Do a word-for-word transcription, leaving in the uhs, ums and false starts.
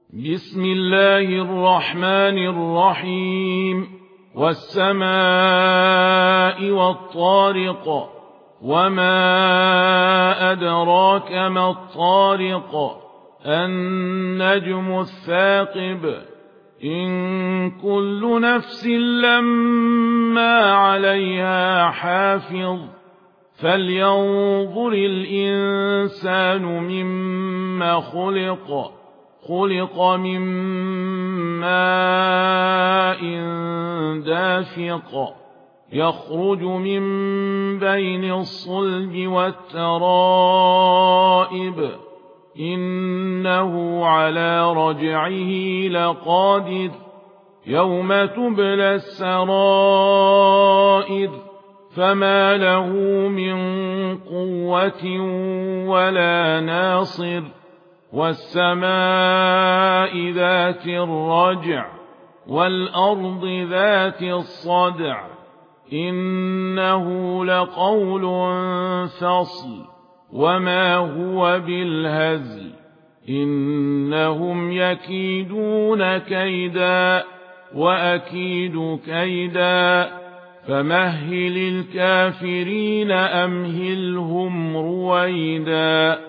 بسم الله الرحمن الرحيم والسماء والطارق وما أدراك ما الطارق النجم الثاقب إن كل نفس لما عليها حافظ فلينظر الإنسان مما خلق خلق من ماء دافق يخرج من بين الصلب والترائب إنه على رجعه لقادر يوم تبلى السرائر فما له من قوة ولا ناصر والسماء ذات الرجع والأرض ذات الصدع إنه لقول فصل وما هو بالهزل إنهم يكيدون كيدا وأكيد كيدا فمهل الكافرين أمهلهم رويدا.